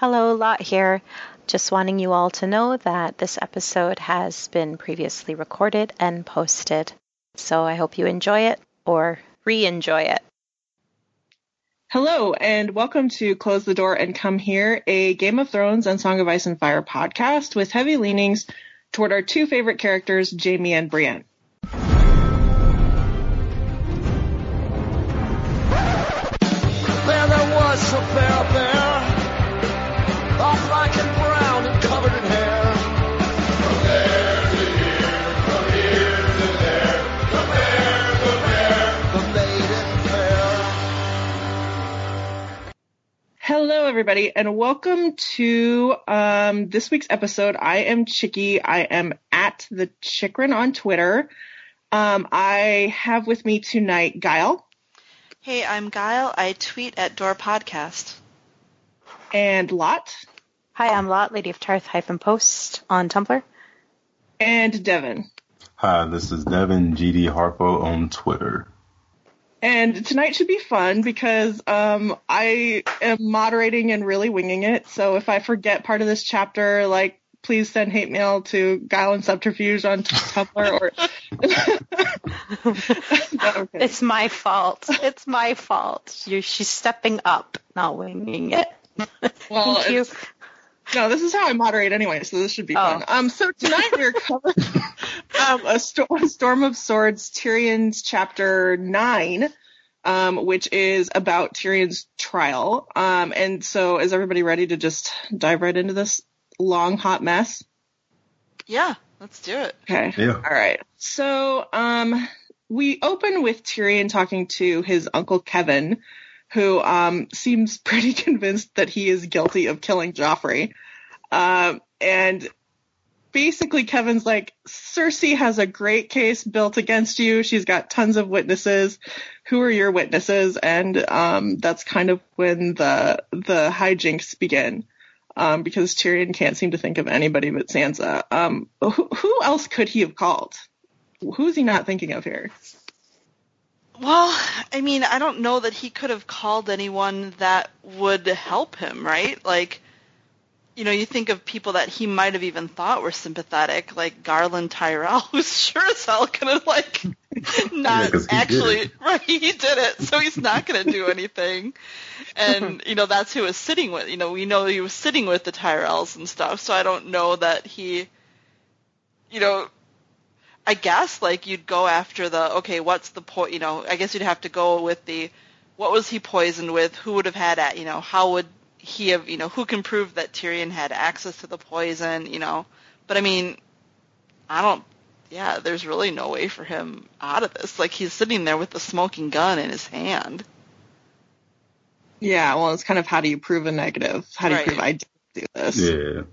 Hello, Lot here. Just wanting you all to know that this episode has been previously recorded and posted. So I hope you enjoy it or re-enjoy it. Hello, and welcome to Close the Door and Come Here, a Game of Thrones and Song of Ice and Fire podcast with heavy leanings toward our two favorite characters, Jaime and Brienne. There was a bear there, all black and brown and covered in hair. From there to here, from here to there, the bear, the maiden fair. Hello, everybody, and welcome to this week's episode. I am Chicky. I am at the Chikrin on Twitter. I have with me tonight Guile. Hey, I'm Guile. I tweet at Door Podcast. And Lot. Hi, I'm Lot, Lady of Tarth-Post on Tumblr. And Devin. Hi, this is Devin, GD Harpo on Twitter. And tonight should be fun because I am moderating and really winging it. So if I forget part of this chapter, please send hate mail to Guile and Subterfuge on Tumblr. Or Okay. It's my fault. It's my fault. She's stepping up, not winging it. Well, Thank you. No, this is how I moderate anyway, so this should be fun. So tonight we're covering a Storm of Swords, Tyrion's chapter 9, which is about Tyrion's trial. And so is everybody ready to just dive right into this long, hot mess? Yeah, let's do it. Okay. Yeah. All right. So we open with Tyrion talking to his uncle Kevin, who seems pretty convinced that he is guilty of killing Joffrey. And basically Kevin's like, Cersei has a great case built against you. She's got tons of witnesses. Who are your witnesses? And that's kind of when the hijinks begin. Because Tyrion can't seem to think of anybody but Sansa. Who else could he have called? Who's he not thinking of here? Well, I mean, I don't know that he could have called anyone that would help him, right? You think of people that he might have even thought were sympathetic, like Garland Tyrell, who's sure as hell gonna, not actually, right, he did it, so he's not gonna do anything. And, that's who he was sitting with. We know he was sitting with the Tyrells and stuff, so I don't know that he, I guess, you'd go after what's the point, I guess you'd have to go with what was he poisoned with, who would have had, how would he have, who can prove that Tyrion had access to the poison, but I mean, there's really no way for him out of this. He's sitting there with the smoking gun in his hand. Yeah, well, it's kind of how do you prove a negative? How do you prove I didn't do this? Yeah.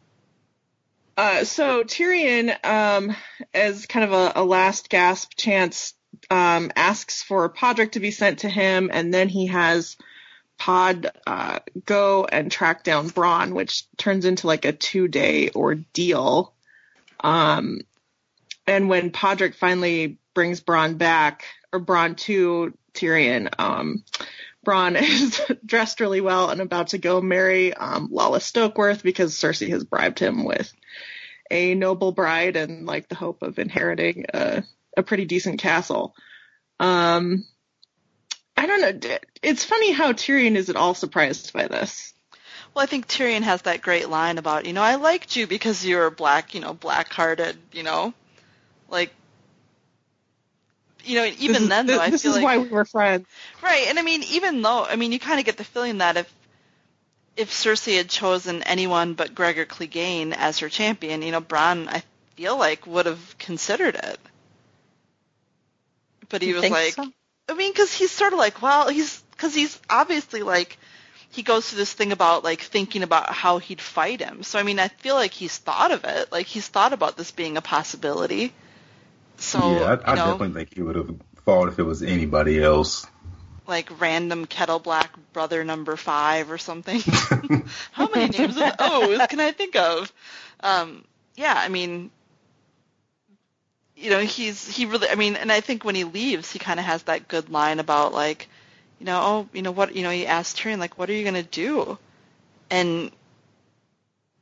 So Tyrion, as kind of a last gasp chance, asks for Podrick to be sent to him, and then he has Pod go and track down Bronn, which turns into a 2-day ordeal. And when Podrick finally brings Bronn to Tyrion, Bronn is dressed really well and about to go marry Lala Stokeworth because Cersei has bribed him with a noble bride and the hope of inheriting a pretty decent castle. I don't know. It's funny how Tyrion isn't all surprised by this. Well, I think Tyrion has that great line about, I liked you because you were black, black-hearted, even then, though, I feel this is why we were friends. Right, and I mean, even though, you kind of get the feeling that if Cersei had chosen anyone but Gregor Clegane as her champion, Bronn, I feel would have considered it. But he was so? Because he's sort of he's obviously he goes through this thing about thinking about how he'd fight him. So, I feel he's thought of it. He's thought about this being a possibility. So, yeah, I definitely think he would have fought if it was anybody else. Random Kettle Black brother number 5 or something. How many names of O's can I think of? He really, and I think when he leaves, he kind of has that good line about he asked Tyrion, what are you going to do? And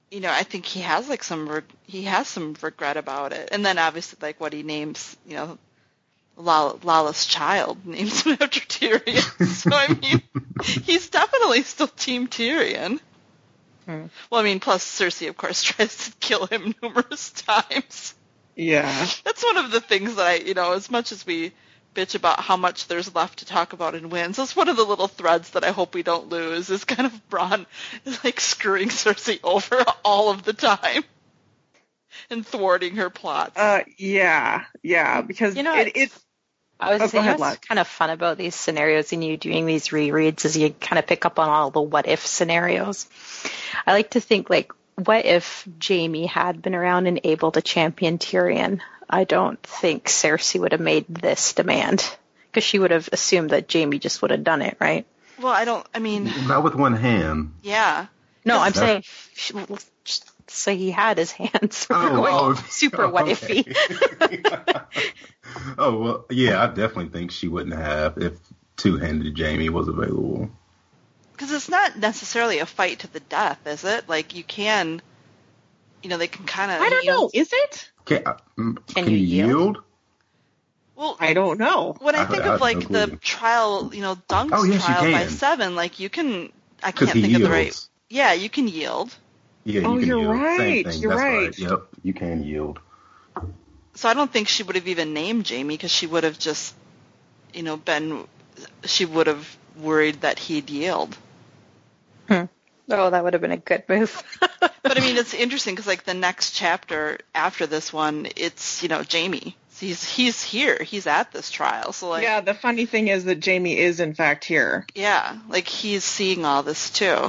I think he has like some regret about it. And then obviously like what he names, Lala's child names him after Tyrion. So I mean, he's definitely still Team Tyrion. Hmm. Well, I mean, plus Cersei, of course, tries to kill him numerous times. Yeah. That's one of the things that as much as we bitch about how much there's left to talk about in Winds, that's one of the little threads that I hope we don't lose, is kind of Bronn is like screwing Cersei over all of the time and thwarting her plots. Yeah, because it's. I was go saying ahead, what's Lex. kind of fun about these scenarios and you doing these rereads is you kind of pick up on all the what if scenarios. I like to think like, what if Jaime had been around and able to champion Tyrion? I don't think Cersei would have made this demand because she would have assumed that Jaime just would have done it, right? Well, Not with one hand. yeah. No, I'm Because- saying so he had his hands. Super what okay. ify. Oh, well, yeah, I definitely think she wouldn't have if two-handed Jaime was available. Because it's not necessarily a fight to the death, is it? Like, you can, they can kind of... I don't know. Is it? Can you you yield? yield? Well, I don't know. when I I think have of, like, no clue. the trial, Dunk's Oh, yes, you trial by can. 7, like, you can... I Because can't he think yields. of the right... Yeah, you can yield. Yeah, you Oh, can you're yield. Same right, thing. you're That's right. Yep, you can yield. So I don't think she would have even named Jaime because she would have just, she would have worried that he'd yield. Oh, that would have been a good move. But I mean, it's interesting because like the next chapter after this one, it's Jaime. He's here. He's at this trial. So like Yeah, the funny thing is that Jaime is in fact here. yeah, like he's seeing all this too.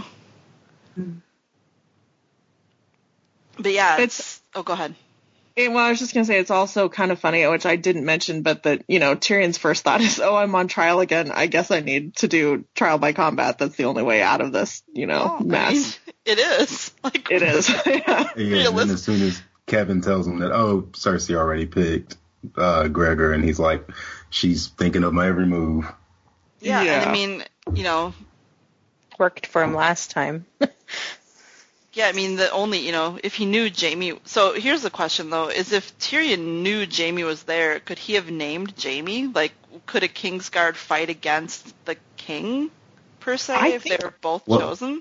But yeah, oh, go ahead. Well, I was just going to say it's also kind of funny, which I didn't mention, but that, Tyrion's first thought is, oh, I'm on trial again. I guess I need to do trial by combat. That's the only way out of this, I mess. mean, it is. Like It is. Yeah. Yeah, and then as soon as Kevin tells him that, Cersei already picked Gregor, and he's like, she's thinking of my every move. Yeah, Yeah. and I mean, Worked for him last time. yeah, I mean, the only, if he knew Jaime... So here's the question, though, is if Tyrion knew Jaime was there, could he have named Jaime? Like, could a Kingsguard fight against the king, per se, if they were both chosen?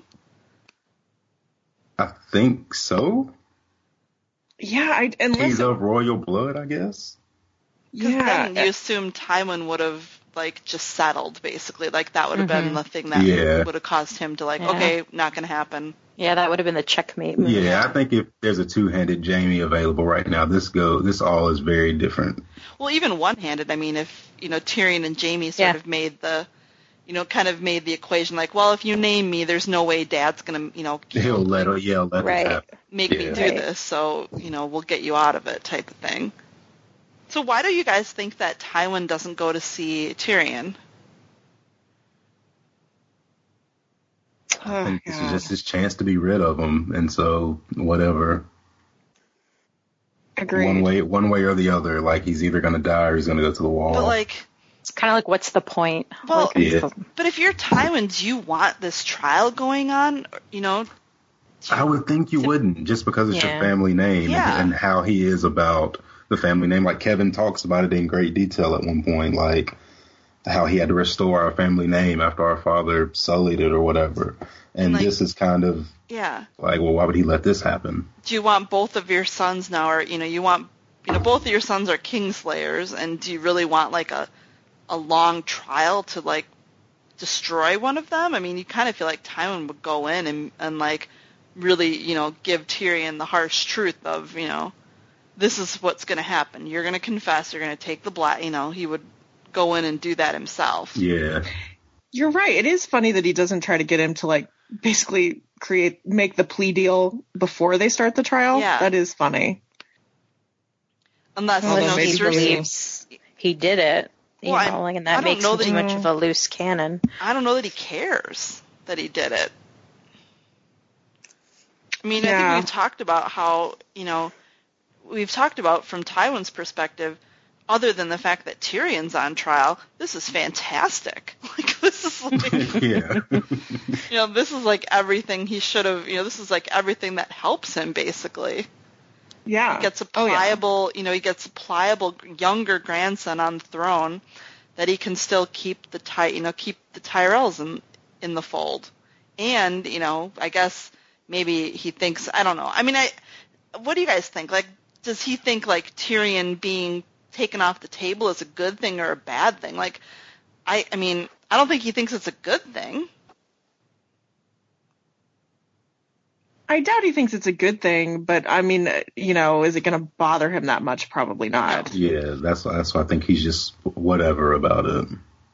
I think so. Yeah, He's of royal blood, I guess. Because yeah. then you assume Tywin would have, like, just settled, basically. Like, that would have been the thing that Yeah. would have caused him to, like, Yeah. okay, not going to happen. Yeah, that would have been the checkmate move. Yeah, I think if there's a two-handed Jaime available right now, this all is very different. Well, even one-handed, I mean, if, Tyrion and Jaime sort of made the, kind of made the equation, like, well, if you name me, there's no way Dad's going to, He'll let it Right. happen. make me do this, so, we'll get you out of it type of thing. So why do you guys think that Tywin doesn't go to see Tyrion? I think this is just his chance to be rid of him, and so whatever. Agreed. One way or the other, like he's either going to die or he's going to go to the wall. But, like, It's kind of like, what's the point? well, Yeah. but if you're Tywin, do you want this trial going on? I would think you wouldn't, just because it's your Yeah. family name Yeah. and how he is about the family name. Like Kevin talks about it in great detail at one point, like how he had to restore our family name after our father sullied it or whatever. And Like- this is kind of Yeah. like, well, why would he let this happen? Do you want both of your sons now, or, you want, both of your sons are Kingslayers, and do you really want, like, a long trial to, like, destroy one of them? I mean, you kind of feel like Tywin would go in and like, really, give Tyrion the harsh truth of, this is what's going to happen. You're going to confess. You're going to take the blame. He would go in and do that himself. Yeah. You're right. It is funny that he doesn't try to get him to, like, basically make the plea deal before they start the trial. Yeah. That is funny. Unless, Although maybe he for Cersei, believes he did it, Well, I and that don't makes know him that too he- much of a loose cannon. I don't know that he cares that he did it. I mean, I Yeah. think we've talked about how, we've talked about from Tywin's perspective, other than the fact that Tyrion's on trial, this is fantastic. Like, this is like, Yeah. this is like everything he should have, this is like everything that helps him, basically. Yeah. He gets a pliable, he gets a pliable younger grandson on the throne that he can still keep the Tyrells in the fold. And, I guess maybe he thinks, I don't know. I mean, what do you guys think? Like, does he think, like, Tyrion being taken off the table is a good thing or a bad thing? Like, I mean, I don't think he thinks it's a good thing. I doubt he thinks it's a good thing, but I mean, is it going to bother him that much? Probably not. Yeah, that's why I think he's just whatever about it.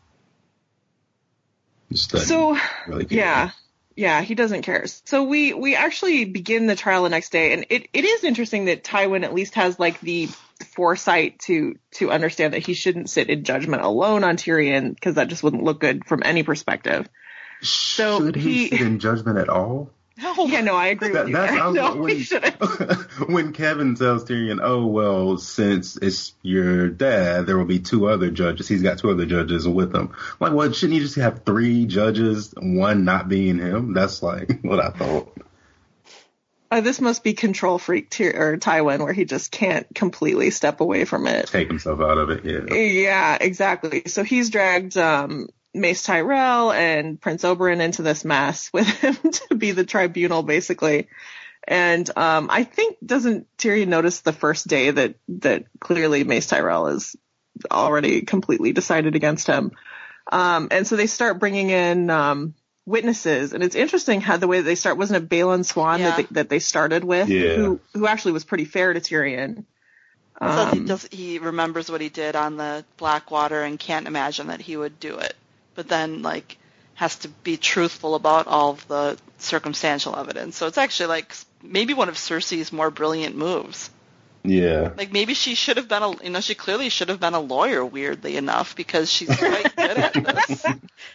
Just doesn't really care. Yeah, he doesn't care. So we actually begin the trial the next day, and it is interesting that Tywin at least has like the foresight to understand that he shouldn't sit in judgment alone on Tyrion, because that just wouldn't look good from any perspective. So should he sit in judgment at all? No. Yeah, no, I agree with you. No, he shouldn't. When Kevin tells Tyrion, oh, well, since it's your dad, there will be 2 other judges. He's got 2 other judges with him. Like, what, shouldn't you just have 3 judges, 1 not being him? That's like what I thought. This must be control freak Tywin, where he just can't completely step away from it. Take himself out of it, yeah. Yeah, exactly. So he's dragged Mace Tyrell and Prince Oberyn into this mess with him to be the tribunal, basically. And I think, doesn't Tyrion notice the first day that clearly Mace Tyrell is already completely decided against him? And so they start bringing in witnesses, and it's interesting how the way they start, wasn't it Balon Swan that they started with, who actually was pretty fair to Tyrion. So he remembers what he did on the Blackwater and can't imagine that he would do it. But then, like, has to be truthful about all of the circumstantial evidence. So it's actually, like, maybe one of Cersei's more brilliant moves. Yeah. Like, maybe she should have been she clearly should have been a lawyer, weirdly enough, because she's quite good at this.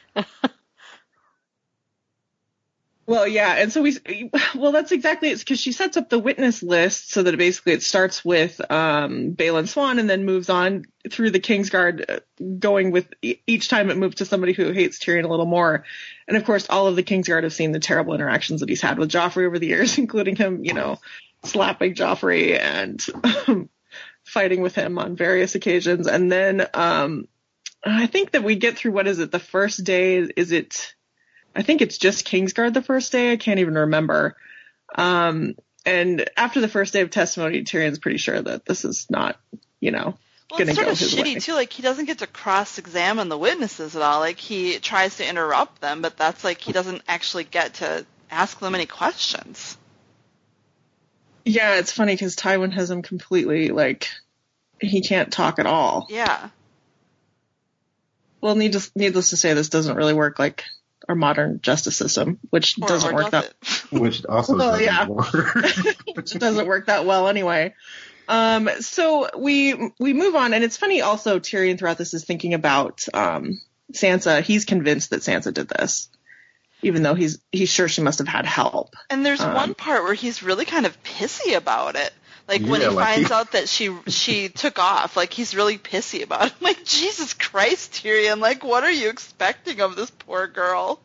Well, yeah, and so that's exactly it, because she sets up the witness list so that basically it starts with Balon Swan and then moves on through the Kingsguard, going with each time it moves to somebody who hates Tyrion a little more. And of course, all of the Kingsguard have seen the terrible interactions that he's had with Joffrey over the years, including him, slapping Joffrey and fighting with him on various occasions. And then I think that we get through, what is it, the first day, I think it's just Kingsguard the first day. I can't even remember. And after the first day of testimony, Tyrion's pretty sure that this is not, going to go his way. Well, it's sort of shitty, too. Like, he doesn't get to cross-examine the witnesses at all. Like, he tries to interrupt them, but that's like he doesn't actually get to ask them any questions. Yeah, it's funny because Tywin has him completely, like, he can't talk at all. Yeah. Well, needless to say, this doesn't really work like our modern justice system, which doesn't work that. Which also doesn't work. Which doesn't work that well anyway. So we move on, and it's funny also, Tyrion throughout this is thinking about Sansa. He's convinced that Sansa did this, even though he's sure she must have had help. And there's one part where he's really kind of pissy about it. Like, when he finds out that she took off, like, he's really pissy about it. I'm like, Jesus Christ, Tyrion, like, what are you expecting of this poor girl?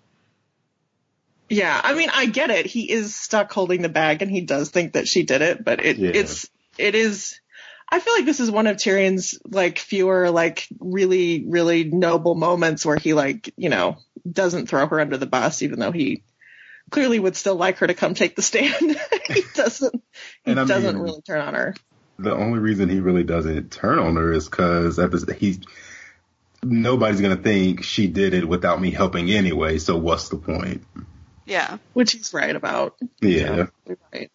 Yeah, I mean, I get it. He is stuck holding the bag, and he does think that she did it, but it is, I feel like this is one of Tyrion's, like, fewer, like, really, really noble moments where he, like, doesn't throw her under the bus, even though he clearly would still like her to come take the stand. He doesn't really turn on her. The only reason he really doesn't turn on her is because nobody's going to think she did it without me helping anyway, so what's the point? Yeah. Which he's right about. Yeah. Right.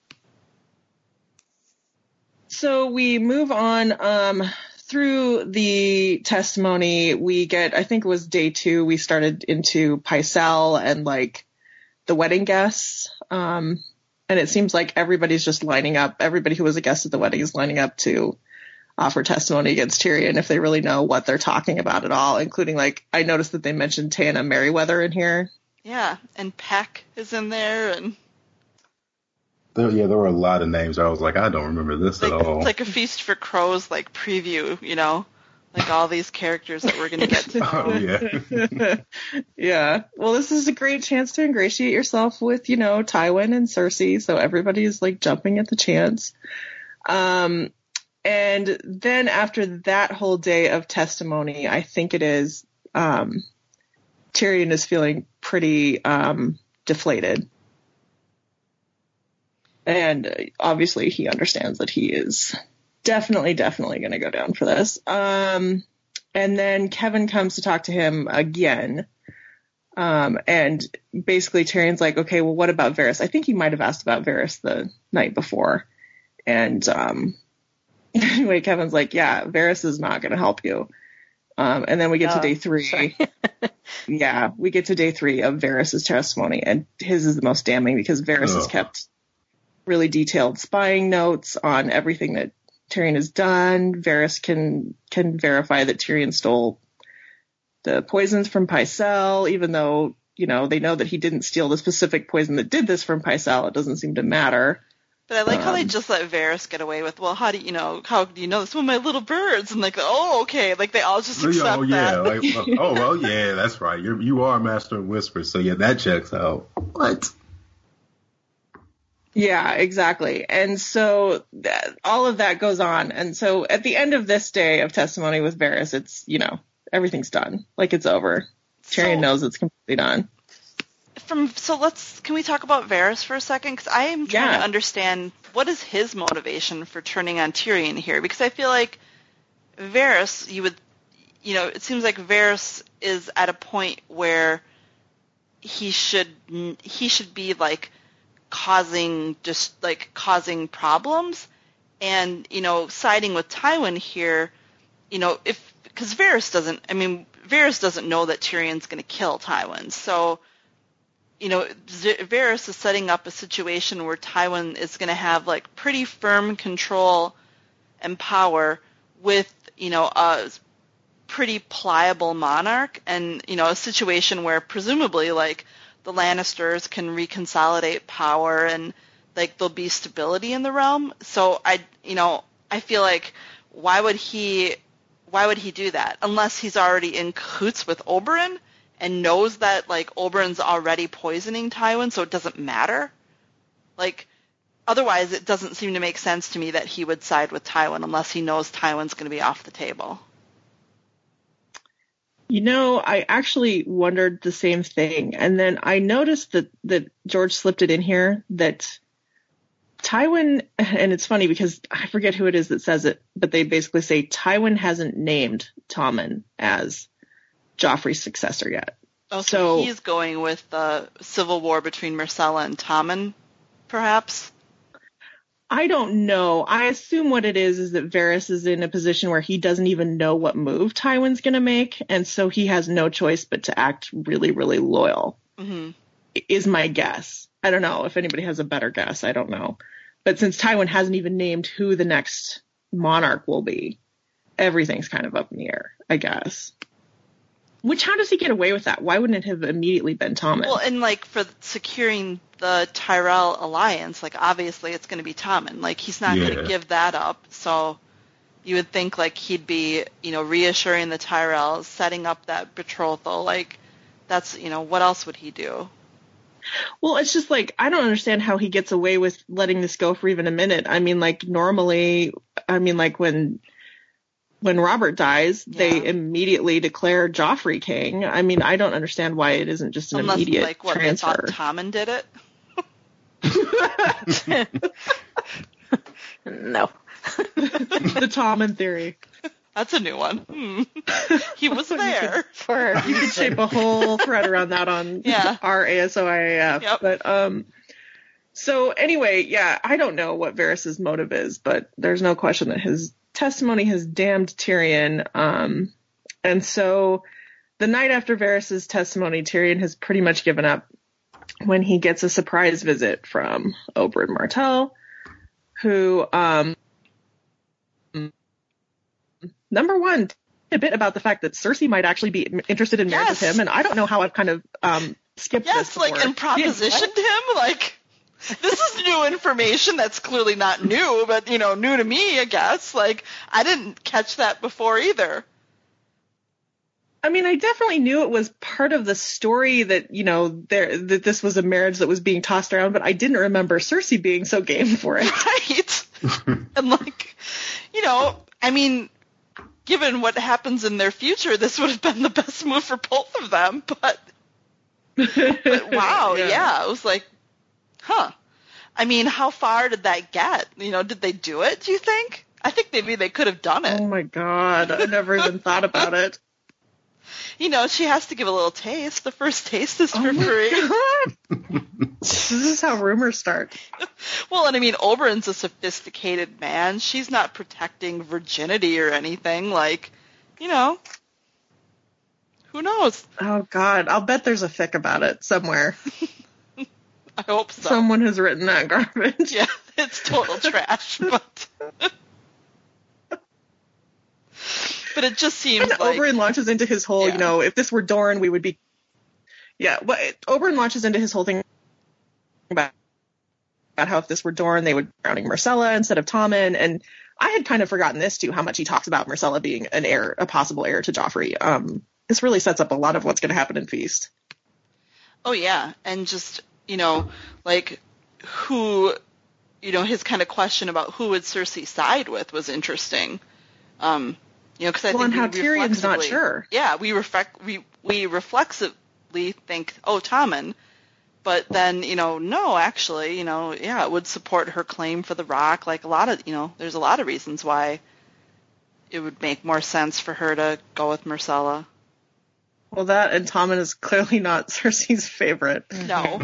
So we move on through the testimony. We get, I think it was day 2, we started into Pycelle and, like, the wedding guests. And it seems like everybody's just lining up. Everybody who was a guest at the wedding is lining up to offer testimony against Tyrion if they really know what they're talking about at all, including, like, I noticed that they mentioned Taena Merryweather in here. Yeah, and Peck is in there. There were a lot of names. I was like, I don't remember this at all. It's like a Feast for Crows like preview, you know, like all these characters that we're gonna get to know. Oh yeah. Yeah. Well, this is a great chance to ingratiate yourself with, you know, Tywin and Cersei. So everybody's like jumping at the chance. And then after that whole day of testimony, I think it is, Tyrion is feeling pretty deflated. And obviously he understands that he is definitely going to go down for this. And then Kevin comes to talk to him again. And basically Tyrion's like, okay, well, what about Varys? I think he might have asked about Varys the night before. And anyway, Kevin's like, yeah, Varys is not going to help you. And then we get to day 3. Yeah, we get to day 3 of Varys' testimony, and his is the most damning because Varys has kept really detailed spying notes on everything that Tyrion has done. Varys can verify that Tyrion stole the poisons from Pycelle, even though, you know, they know that he didn't steal the specific poison that did this from Pycelle. It doesn't seem to matter. But I like how they just let Varys get away with, well, how do you know this? Well, my little birds. And like, oh, okay. Like they all just accept that. Like, oh, well, yeah, that's right. You are a master of whispers. So yeah, that checks out. What? Yeah, exactly. And so all of that goes on. And so at the end of this day of testimony with Varys, it's, you know, everything's done. Like it's over. Tyrion knows it's completely done. Can we talk about Varys for a second? Because I am trying to understand what is his motivation for turning on Tyrion here. Because I feel like Varys, it seems like Varys is at a point where he should be like causing problems, and siding with Tywin here, because Varys doesn't know that Tyrion's going to kill Tywin, so Varys is setting up a situation where Tywin is going to have like pretty firm control and power with a pretty pliable monarch, and a situation where presumably like the Lannisters can reconsolidate power and like there'll be stability in the realm. So I feel like why would he do that unless he's already in cahoots with Oberyn and knows that like Oberyn's already poisoning Tywin, so it doesn't matter. Like otherwise it doesn't seem to make sense to me that he would side with Tywin unless he knows Tywin's going to be off the table. I actually wondered the same thing. And then I noticed that George slipped it in here that Tywin, and it's funny because I forget who it is that says it, but they basically say Tywin hasn't named Tommen as Joffrey's successor yet. Oh, so he's going with the civil war between Myrcella and Tommen, perhaps? I don't know. I assume what it is that Varys is in a position where he doesn't even know what move Tywin's going to make, and so he has no choice but to act really, really loyal, is my guess. I don't know if anybody has a better guess. I don't know. But since Tywin hasn't even named who the next monarch will be, everything's kind of up in the air, I guess. How does he get away with that? Why wouldn't it have immediately been Tommen? Well, and like for securing the Tyrell alliance, like obviously it's going to be Tommen. Like he's not going to give that up. So you would think like he'd be, reassuring the Tyrells, setting up that betrothal. Like that's, what else would he do? Well, it's just like, I don't understand how he gets away with letting this go for even a minute. I mean, like normally, like when Robert dies, they immediately declare Joffrey king. I mean, I don't understand why it isn't just an immediate transfer. They thought Tommen did it? No. The Tommen theory. That's a new one. He was there. You could shape a whole thread around that on our ASOIAF. Yep. But so anyway, I don't know what Varys' motive is, but there's no question that his testimony has damned Tyrion. And so the night after Varys' testimony, Tyrion has pretty much given up when he gets a surprise visit from Oberyn Martell, who, number one, a bit about the fact that Cersei might actually be interested in marriage with him, and I don't know how I've kind of skipped this before. And propositioned him, like... This is new information that's clearly not new, but, new to me, I guess. Like, I didn't catch that before either. I mean, I definitely knew it was part of the story that, that this was a marriage that was being tossed around, but I didn't remember Cersei being so game for it. Right. And, I mean, given what happens in their future, this would have been the best move for both of them, but wow, yeah, it was like, huh. I mean, how far did that get? Did they do it, do you think? I think maybe they could have done it. Oh, my God. I never even thought about it. She has to give a little taste. The first taste is for free. This is how rumors start. Well, and I mean, Oberyn's a sophisticated man. She's not protecting virginity or anything. Who knows? Oh, God. I'll bet there's a fic about it somewhere. I hope so. Someone has written that garbage. Yeah, it's total trash, but... But it just seems like... Oberyn launches into his whole, if this were Dorne, we would be... Yeah, well, Oberyn launches into his whole thing about how if this were Dorne, they would be crowning Myrcella instead of Tommen. And I had kind of forgotten this, too, how much he talks about Myrcella being a possible heir to Joffrey. This really sets up a lot of what's going to happen in Feast. Oh, yeah. And just, who... his kind of question about who would Cersei side with was interesting. Because I think how Tyrion's not sure. Yeah, we reflexively think, oh, Tommen, but then no, actually, it would support her claim for the Rock. Like a lot of, there's a lot of reasons why it would make more sense for her to go with Myrcella. Well, that and Tommen is clearly not Cersei's favorite. No.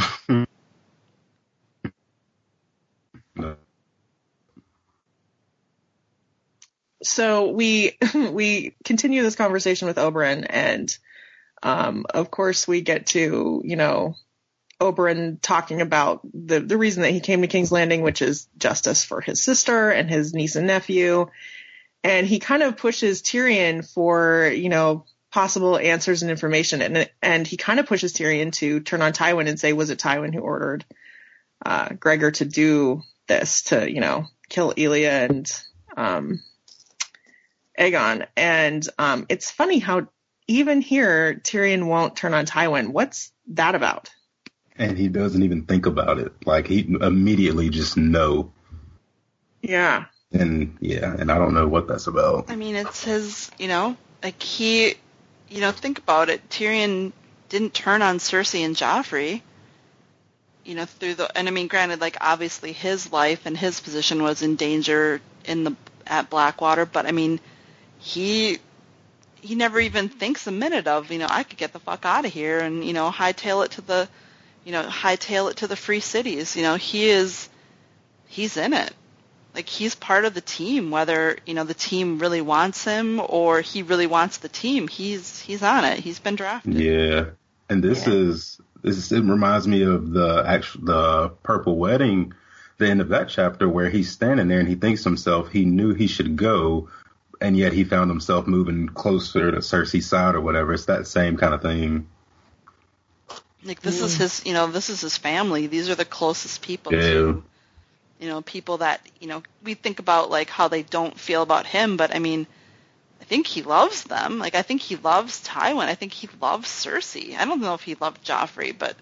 So we continue this conversation with Oberyn, and of course we get to, Oberyn talking about the reason that he came to King's Landing, which is justice for his sister and his niece and nephew. And he kind of pushes Tyrion for, possible answers and information. And he kind of pushes Tyrion to turn on Tywin and say, was it Tywin who ordered Gregor to do this, to, kill Elia and Aegon. And it's funny how even here Tyrion won't turn on Tywin. What's that about? And he doesn't even think about it. Like, he immediately just know. Yeah. And I don't know what that's about. I mean, it's his, he, think about it. Tyrion didn't turn on Cersei and Joffrey, and I mean, granted, obviously his life and his position was in danger at Blackwater, but I mean, he never even thinks a minute of, I could get the fuck out of here and, hightail it to the free cities. He's in it. He's part of the team, whether, the team really wants him or he really wants the team. He's on it. He's been drafted. Yeah. And it reminds me of the Purple Wedding, the end of that chapter where he's standing there and he thinks to himself he knew he should go, and yet he found himself moving closer to Cersei's side or whatever. It's that same kind of thing. This is his, this is his family. These are the closest people to, people that, we think about how they don't feel about him, but I mean, I think he loves them. I think he loves Tywin. I think he loves Cersei. I don't know if he loved Joffrey, but,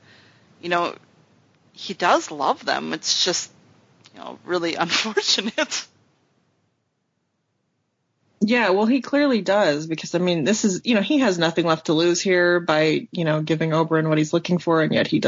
he does love them. It's just, really unfortunate. Yeah, well, he clearly does, because, I mean, this is, he has nothing left to lose here by, giving Oberyn what he's looking for, and yet he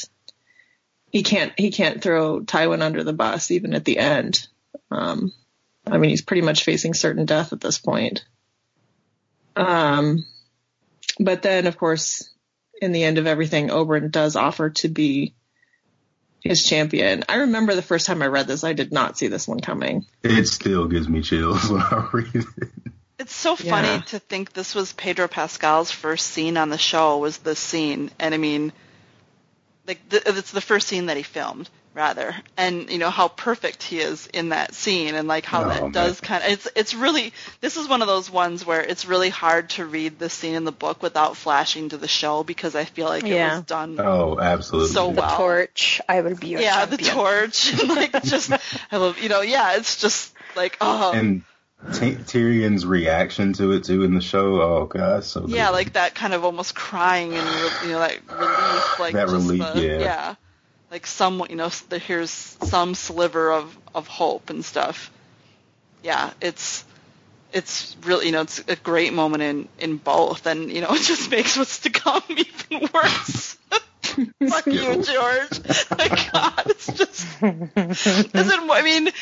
can't throw Tywin under the bus, even at the end. I mean, he's pretty much facing certain death at this point. But then, of course, in the end of everything, Oberyn does offer to be his champion. I remember the first time I read this, I did not see this one coming. It still gives me chills when I read it. It's so funny to think this was Pedro Pascal's first scene on the show, was this scene. And I mean, it's the first scene that he filmed, rather, and you know how perfect he is in that scene, and like how that does kind of it's really, this is one of those ones where it's really hard to read the scene in the book without flashing to the show, because I feel like it was done absolutely so well. The torch, I would be your champion. The torch, like just I love, you know, it's just like and Tyrion's reaction to it too in the show. Oh gosh, so good. Yeah, like that kind of almost crying and you know, like relief, like that just relief, like some, you know, here's some sliver of hope and stuff. Yeah, it's really, you know, it's a great moment in both, and you know, it just makes what's to come even worse. Fuck you, George. My God, it's just doesn't. I mean,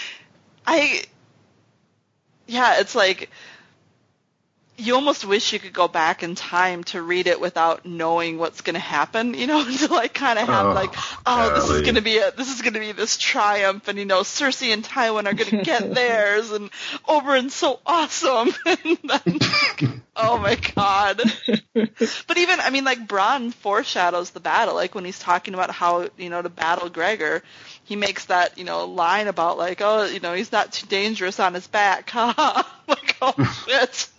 it's like you almost wish you could go back in time to read it without knowing what's going to happen, you know, to like kind of have this is going to be this triumph, and you know, Cersei and Tywin are going to get theirs, and Oberyn's so awesome, and then, oh my God. But even, I mean, like Bronn foreshadows the battle, like when he's talking about how, you know, to battle Gregor, he makes that, you know, line about like, oh, you know, he's not too dangerous on his back, like, oh shit.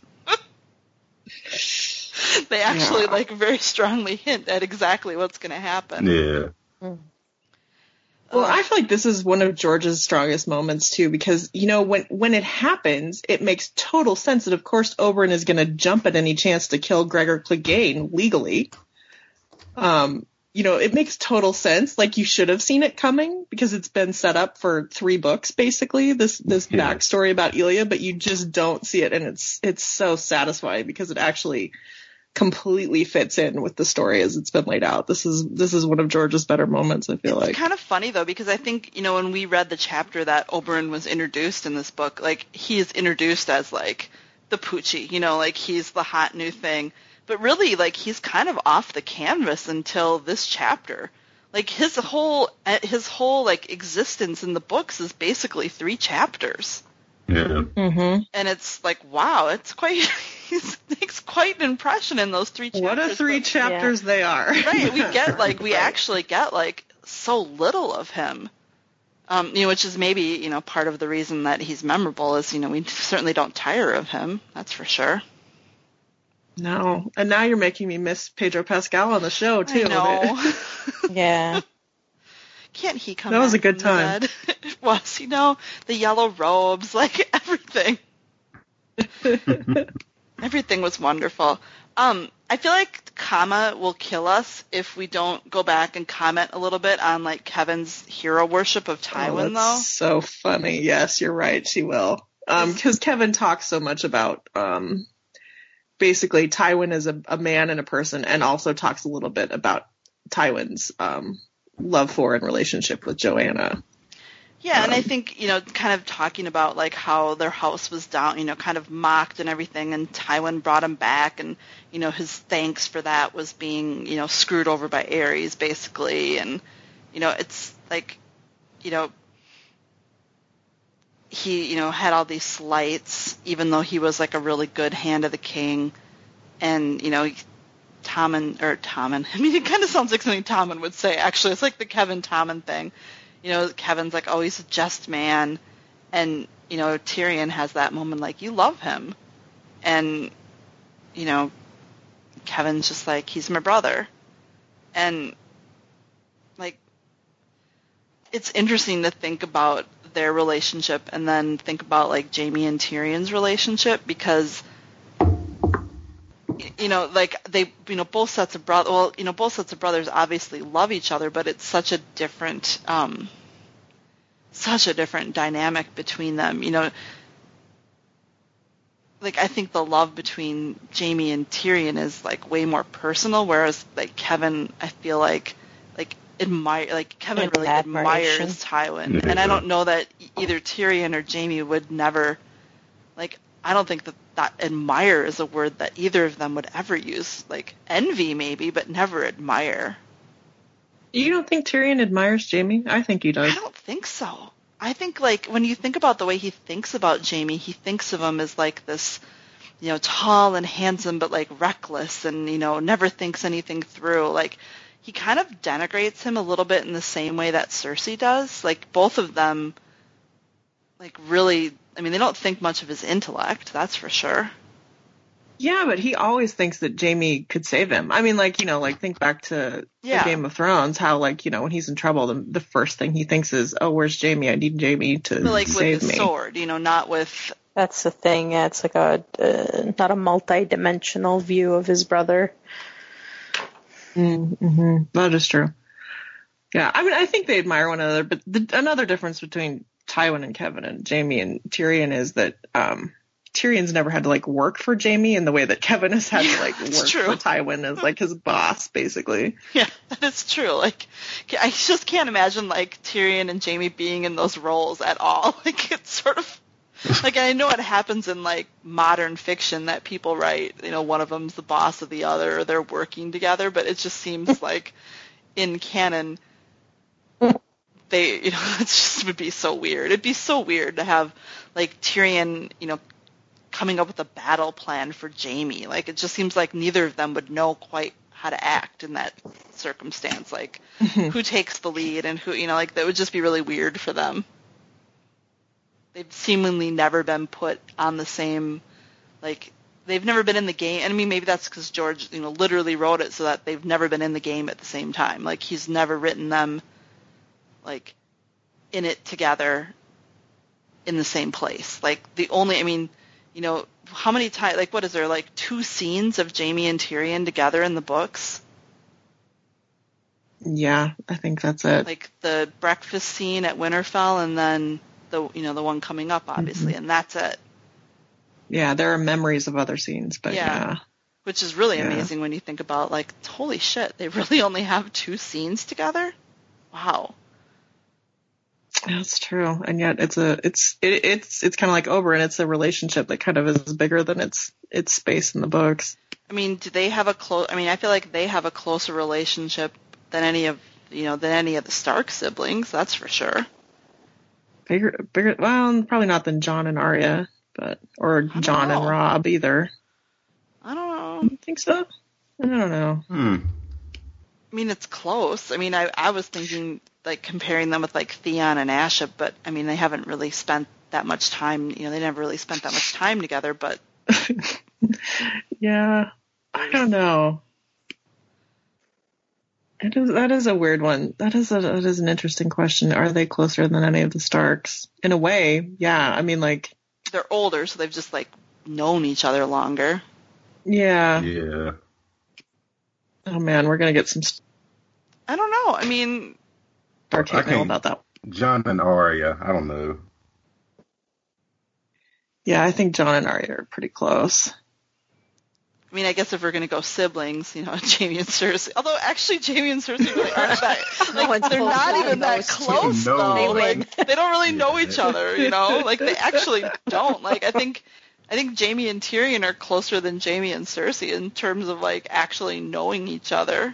They actually like very strongly hint at exactly what's going to happen. Yeah. Well, I feel like this is one of George's strongest moments too, because you know when it happens, it makes total sense that of course Oberyn is going to jump at any chance to kill Gregor Clegane legally. You know, it makes total sense. Like you should have seen it coming because it's been set up for 3 books basically. This backstory about Elia, but you just don't see it, and it's so satisfying because it actually completely fits in with the story as it's been laid out. This is one of George's better moments, I feel like. It's kind of funny though, because I think, you know, when we read the chapter that Oberyn was introduced in this book, like he is introduced as like the Poochie, you know, like he's the hot new thing. But really, like, he's kind of off the canvas until this chapter. Like, his whole like, existence in the books is basically 3 chapters. Yeah. Mm-hmm. And it's like, wow, he makes quite an impression in those 3 chapters. What a 3 chapters they are. Right, we actually get, like, so little of him. You know, which is maybe, you know, part of the reason that he's memorable is, you know, we certainly don't tire of him, that's for sure. No, and now you're making me miss Pedro Pascal on the show too. I know. Yeah. Can't he come? That was back a good from the time. dead? It was, you know, the yellow robes, like everything. Everything was wonderful. I feel like Kama will kill us if we don't go back and comment a little bit on like Kevin's hero worship of Tywin, though. So funny. Yes, you're right. She will. Because Kevin talks so much about basically Tywin is a man and a person, and also talks a little bit about Tywin's love for and relationship with Joanna. Yeah, and I think, you know, kind of talking about like how their house was down, you know, kind of mocked and everything, and Tywin brought him back, and, you know, his thanks for that was being, you know, screwed over by Aerys, basically, and, you know, it's like, you know, he, you know, had all these slights, even though he was like a really good hand of the king. And, you know, Tommen, I mean, it kind of sounds like something Tommen would say, actually. It's like the Kevin Tommen thing. You know, Kevin's like, oh, he's a just man. And, you know, Tyrion has that moment like, you love him. And, you know, Kevin's just like, he's my brother. And, like, it's interesting to think about their relationship and then think about like Jaime and Tyrion's relationship, because you know, like they, you know, both sets of brothers obviously love each other, but it's such a different dynamic between them, you know. Like I think the love between Jaime and Tyrion is like way more personal, whereas like Kevin, I feel like Kevin like really admires Tywin, Yeah. and I don't know that either Tyrion or Jaime would never, like, I don't think that admire is a word that either of them would ever use. Like envy maybe, but never admire. You don't think Tyrion admires Jaime? I think he does. I don't think so. I think like when you think about the way he thinks about Jaime, he thinks of him as like this, you know, tall and handsome, but like reckless, and you know, never thinks anything through. Like, he kind of denigrates him a little bit in the same way that Cersei does. Like, both of them, like, really, I mean, they don't think much of his intellect, that's for sure. Yeah, but he always thinks that Jaime could save him. I mean, like, you know, like, think back to Yeah. the Game of Thrones, how, like, you know, when he's in trouble, the first thing he thinks is, oh, where's Jaime? I need Jaime to But, like, save with the me. sword, you know, not with, That's the thing. Yeah, it's like a not a multi-dimensional view of his brother. Mm-hmm. That is true. Yeah, I mean, I think they admire one another, but another difference between Tywin and Kevin and Jaime and Tyrion is that Tyrion's never had to, like, work for Jaime in the way that Kevin has had to, like, that's work true. for Tywin as, like, his boss, basically. yeah, that is true. Like, I just can't imagine, like, Tyrion and Jaime being in those roles at all. Like, it's sort of, like, I know it happens in, like, modern fiction that people write, you know, one of them's the boss of the other, or they're working together, but it just seems like in canon, they, you know, it just would be so weird. It'd be so weird to have, like, Tyrion, you know, coming up with a battle plan for Jaime. Like, it just seems like neither of them would know quite how to act in that circumstance. Like, who takes the lead and who, you know, like, that would just be really weird for them. They've seemingly never been put on the same, like, they've never been in the game. And I mean, maybe that's because George, you know, literally wrote it so that they've never been in the game at the same time. Like, he's never written them, like, in it together in the same place. Like, the only, I mean, you know, how many times, like, what is there, like, 2 scenes of Jaime and Tyrion together in the books? Yeah, I think that's it. Like, the breakfast scene at Winterfell and then the, you know, the one coming up, obviously, and that's it. Yeah, there are memories of other scenes, but yeah. Which is really Yeah. amazing when you think about, like, holy shit, they really only have 2 scenes together? Wow. That's true. And yet it's kind of like Oberyn. It's a relationship that kind of is bigger than its space in the books. I mean, do they have I feel like they have a closer relationship than any of the Stark siblings, that's for sure. Bigger, well, probably not than Jon and Arya, or Jon and know. Robb either. I don't know. You think so? I don't know. I mean, it's close. I mean, I was thinking, like, comparing them with, like, Theon and Asha, but, I mean, they haven't really spent that much time, you know, they never really spent that much time together, but... Yeah, I don't know. That is a weird one. That is an interesting question. Are they closer than any of the Starks? In a way, yeah. I mean, like... They're older, so they've just, like, known each other longer. Yeah. Yeah. Oh, man, we're going to get some I don't know. I mean... Stark hate mail about that. Jon and Arya, I don't know. Yeah, I think Jon and Arya are pretty close. I mean, I guess if we're going to go siblings, you know, Jaime and Cersei. Although, actually, Jaime and Cersei really aren't that... Like, they're not even that close, No. though. They win. Like, they don't really know each other, you know? Like, they actually don't. Like, I think Jaime and Tyrion are closer than Jaime and Cersei in terms of, like, actually knowing each other.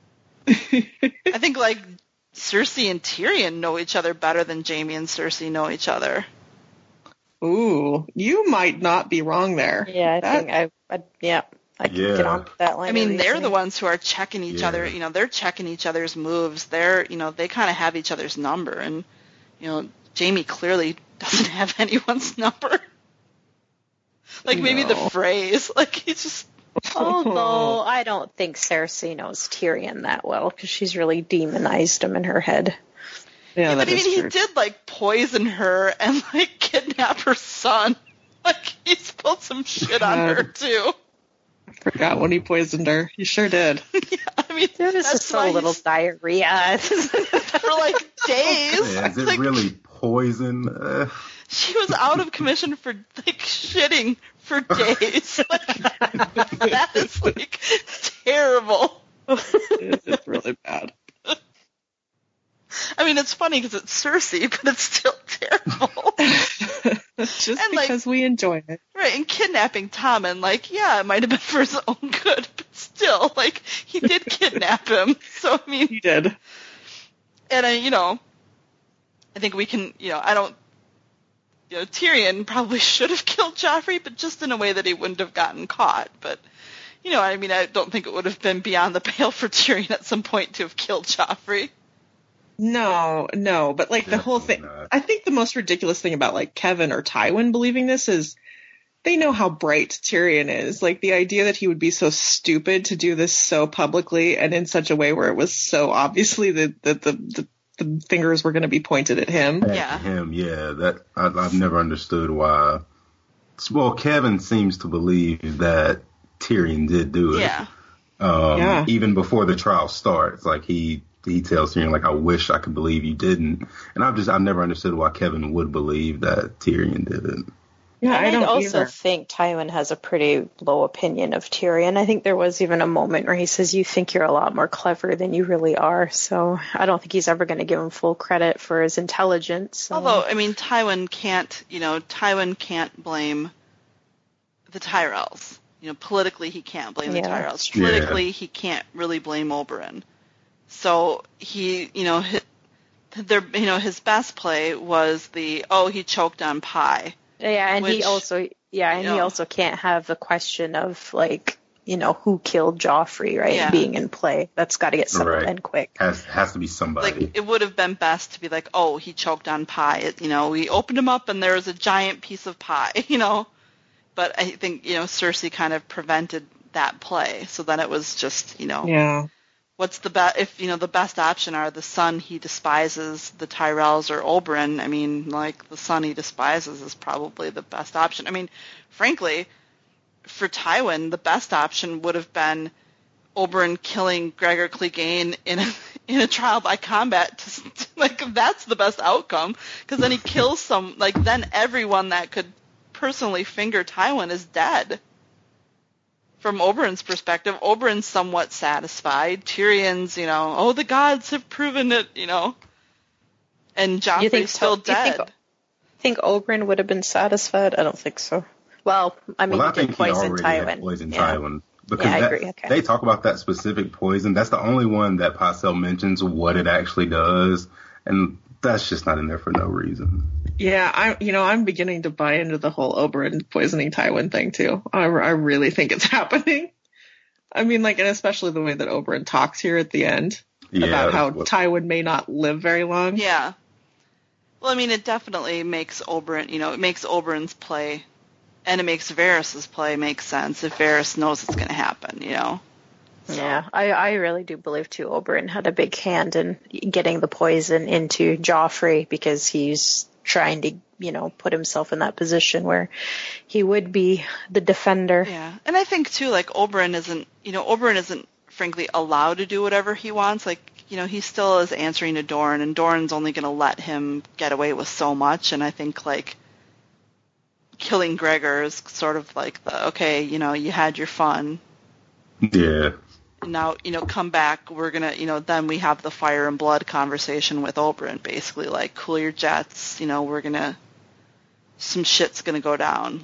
I think, like, Cersei and Tyrion know each other better than Jaime and Cersei know each other. Ooh, you might not be wrong there. Yeah, I think I can get on with that line. I mean, they're the ones who are checking each Yeah. other. You know, they're checking each other's moves. They're, you know, they kind of have each other's number. And, you know, Jaime clearly doesn't have anyone's number. Like, maybe the No. phrase. Like, he's just... Although I don't think Cersei knows Tyrion that well because she's really demonized him in her head. Yeah, But that I mean, is he true. did, like, poison her and, like, kidnap her son. Like, he spilled some shit on her, too. I forgot when he poisoned her. You sure did. Yeah, I mean, There was that's just why a little he's- diarrhea. for, like, days. Yeah, is it Like, really poison? She was out of commission for, like, shitting for days. Like, that is, like, terrible. It's really bad. I mean, it's funny because it's Cersei, but it's still terrible. Just And, like- because we enjoy it. Right, and kidnapping Tommen, like, yeah, it might have been for his own good, but still, like, he did kidnap him. So, I mean, He did. and, you know, I think we can, you know, Tyrion probably should have killed Joffrey, but just in a way that he wouldn't have gotten caught. But, I mean, I don't think it would have been beyond the pale for Tyrion at some point to have killed Joffrey. No, but like the whole thing, Definitely not. I think the most ridiculous thing about like Kevin or Tywin believing this is they know how bright Tyrion is. Like the idea that he would be so stupid to do this so publicly and in such a way where it was so obviously that the fingers were going to be pointed at him. Yeah. Him, yeah. That I've never understood why. Well, Kevin seems to believe that Tyrion did do it. Yeah. Yeah. Even before the trial starts, like he tells Tyrion, like, I wish I could believe you didn't. And I've never understood why Kevin would believe that Tyrion did it. Yeah, I And don't I also either. think Tywin has a pretty low opinion of Tyrion. I think there was even a moment where he says, you think you're a lot more clever than you really are. So I don't think he's ever going to give him full credit for his intelligence. So. Although, I mean, Tywin can't blame the Tyrells. Politically he can't blame the Yeah. Tyrells. Politically he can't really blame Oberyn. So he, his best play was he choked on pie. Yeah, and he Which, also he also can't have the question of like, who killed Joffrey, right? Yeah. Being in play. That's got to get settled Right. in quick. Has to be somebody. Like, it would have been best to be like, he choked on pie. We opened him up and there was a giant piece of pie, But I think, Cersei kind of prevented that play. So then it was just, Yeah. what's the best, if, the best option are the son he despises, the Tyrells, or Oberyn. I mean, like, the son he despises is probably the best option. I mean, frankly, for Tywin, the best option would have been Oberyn killing Gregor Clegane in a trial by combat. That's the best outcome, because then he kills then everyone that could personally finger Tywin is dead. From Oberyn's perspective, Oberyn's somewhat satisfied. Tyrion's, the gods have proven it, and Joffrey's still dead. Think Oberyn would have been satisfied? I don't think so. Well, I mean, I he did think he poison already Tywin. had poisoned Yeah. Tywin. Because Yeah, I agree. Okay. they talk about that specific poison. That's the only one that Pycelle mentions what it actually does. And that's just not in there for no reason. Yeah, I'm beginning to buy into the whole Oberyn poisoning Tywin thing too. I really think it's happening. I mean, and especially the way that Oberyn talks here at the end about how Tywin may not live very long. Yeah. Well, I mean, it definitely makes Oberyn, it makes Oberyn's play, and it makes Varys' play make sense if Varys knows it's going to happen, So. Yeah, I really do believe, too, Oberyn had a big hand in getting the poison into Joffrey because he's trying to, put himself in that position where he would be the defender. Yeah, and I think, too, Oberyn isn't, frankly, allowed to do whatever he wants. He still is answering to Dorne, and Dorne's only going to let him get away with so much, and I think, killing Gregor is sort of you had your fun. Yeah. Now, come back, we're going to, then we have the fire and blood conversation with Oberyn, basically, cool your jets, we're going to, some shit's going to go down,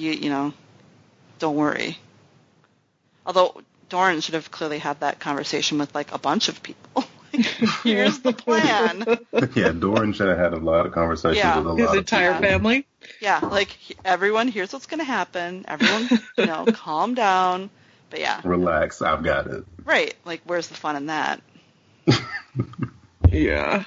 don't worry. Although, Dorne should have clearly had that conversation with, a bunch of people. Here's the plan. Yeah, Dorne should have had a lot of conversations with a lot His of entire people. family. Yeah, everyone, here's what's going to happen. Everyone, calm down. But yeah. Relax, I've got it. Right. Where's the fun in that? Yeah.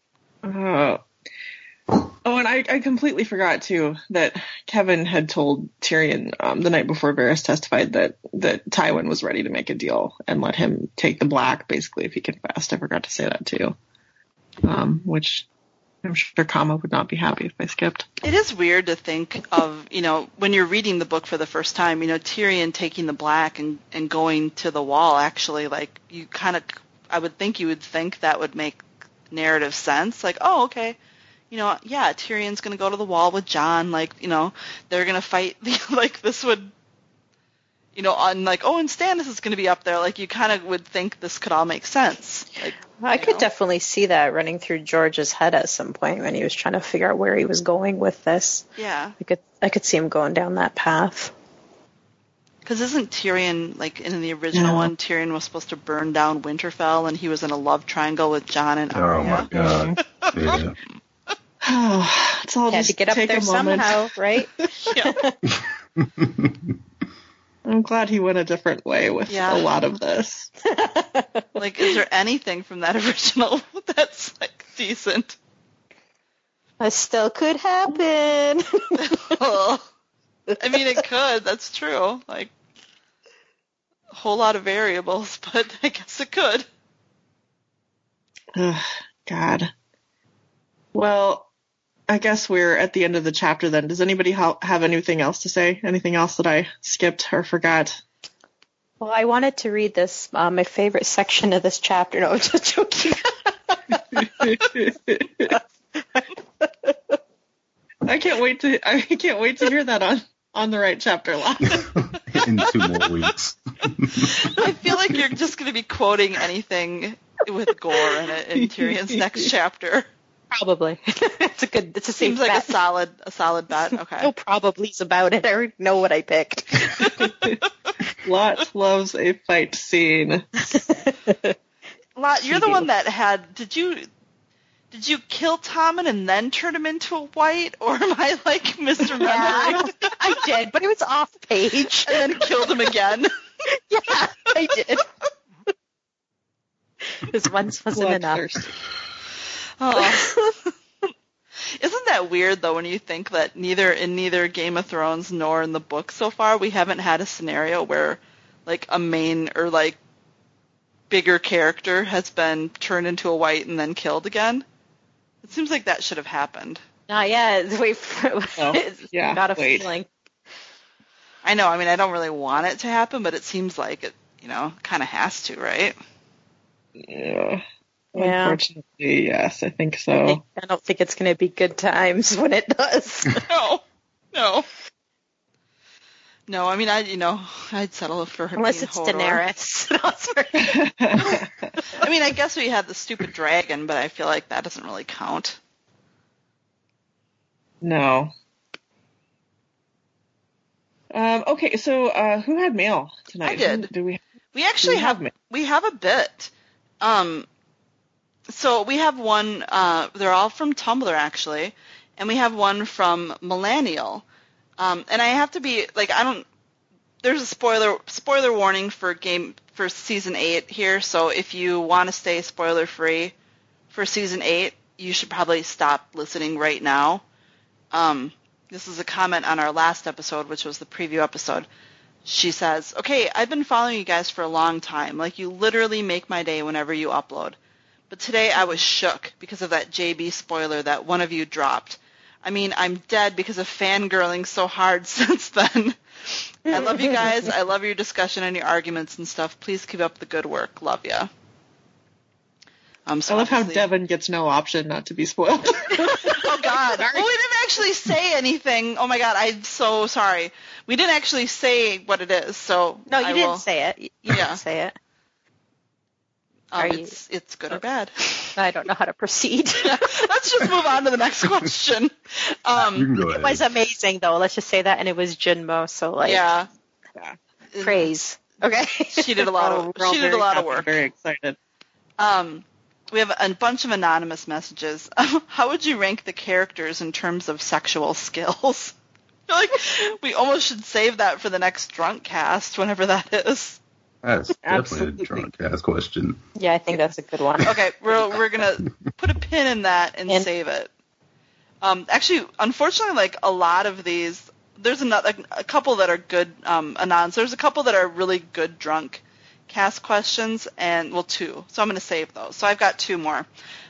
And I completely forgot, too, that Kevin had told Tyrion the night before Varys testified that Tywin was ready to make a deal and let him take the black, basically, if he confessed. I forgot to say that, too. Which I'm sure Kama would not be happy if I skipped. It is weird to think of, when you're reading the book for the first time, Tyrion taking the black and going to the wall, actually, you kind of, I would think you would think that would make narrative sense. Oh, okay. Tyrion's going to go to the wall with Jon, they're going to fight, this would, and Stannis is going to be up there, you kind of would think this could all make sense. I could definitely see that running through George's head at some point when he was trying to figure out where he was going with this. Yeah. I could see him going down that path. Because isn't Tyrion, in the original one, Tyrion was supposed to burn down Winterfell, and he was in a love triangle with Jon and Arya? Oh, my God. Yeah. It's all Had just to get up take there a moment. somehow, right? Yeah. I'm glad he went a different way with Yeah. a lot of this. Like, is there anything from that original that's, like, decent? It still could happen. I mean, it could. That's true. Like, a whole lot of variables, but I guess it could. Ugh, God. Well, I guess we're at the end of the chapter then. Does anybody have anything else to say? Anything else that I skipped or forgot? Well, I wanted to read this, my favorite section of this chapter. No, I'm just joking. I can't wait to hear that on the right chapter line. In 2 more weeks. I feel like you're just going to be quoting anything with gore in it in Tyrion's next chapter. Probably. It's a safe Seems like bet. a solid bet. Okay. No probablys about it. I already know what I picked. Lot loves a fight scene. Lot, you're the one that had. Did you kill Tommen and then turn him into a white, or am I like misremembering? Yeah, I did, but it was off page. And then killed him again. Yeah, I did. This once wasn't enough. Bloodthirst. Oh. Isn't that weird though when you think that neither Game of Thrones nor in the book so far we haven't had a scenario where like a main or like bigger character has been turned into a white and then killed again? It seems like that should have happened. Not yet. Wait for yeah, got a wait. feeling. I know, I mean I don't really want it to happen, but it seems like it, kind of has to, right? Yeah. Yeah. Unfortunately, yes, I think so. I don't think it's going to be good times when it does. No. No, I mean, I'd settle for her Unless being it's Hodor. Daenerys. No, sorry. I mean, I guess we had the stupid dragon, but I feel like that doesn't really count. No. Okay, so who had mail tonight? I did. Do we? We actually have a bit. So we have one. They're all from Tumblr actually, and we have one from Millennial. And I have to be like, there's a spoiler warning for season 8 here. So if you want to stay spoiler free for season 8, you should probably stop listening right now. This is a comment on our last episode, which was the preview episode. She says, "Okay, I've been following you guys for a long time. Like, you literally make my day whenever you upload. But today I was shook because of that JB spoiler that one of you dropped. I mean, I'm dead because of fangirling so hard since then. I love you guys. I love your discussion and your arguments and stuff. Please keep up the good work. Love ya." So I love how obviously- Devin gets no option not to be spoiled. Oh, God. Well, we didn't actually say anything. Oh, my God. I'm so sorry. We didn't actually say what it is, so No, you I didn't will- say it. You Yeah. didn't say it. Are you- It's good or bad. I don't know how to proceed. Let's just move on to the next question. You can go It ahead. was amazing, though. Let's just say that. And it was Junmo, so, like, Yeah. praise. Okay. She did a lot of We're all very happy, work. Very excited. We have a bunch of anonymous messages. How would you rank the characters in terms of sexual skills? I feel like we almost should save that for the next drunk cast, whenever that is. That's definitely Absolutely. a drunk ass question. Yeah, I think that's a good one. Okay, we're gonna put a pin in that and save it. Actually, unfortunately, like a lot of these, there's a couple that are good anons. There's a couple that are really good drunk cast questions, and well, 2. So I'm gonna save those. So I've got 2 more.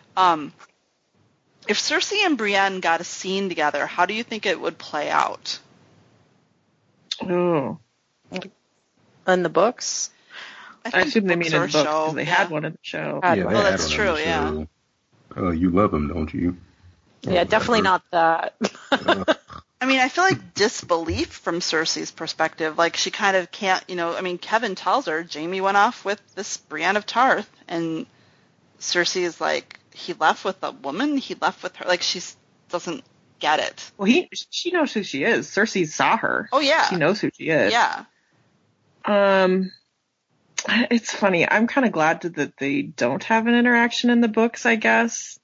If Cersei and Brienne got a scene together, how do you think it would play out? Oh, In the books? I think assume they books mean in or the book show, because they yeah. had one in the show. Had Yeah, one. they Well, had that's one on true, the yeah. show. Oh, you love him, don't you? Yeah, definitely not that. I mean, I feel like disbelief from Cersei's perspective. Like, she kind of can't, Kevin tells her Jaime went off with this Brienne of Tarth, and Cersei is like, he left with a woman? He left with her? Like, she doesn't get it. Well, she knows who she is. Cersei saw her. Oh, yeah. She knows who she is. Yeah. It's funny. I'm kind of glad that they don't have an interaction in the books, I guess.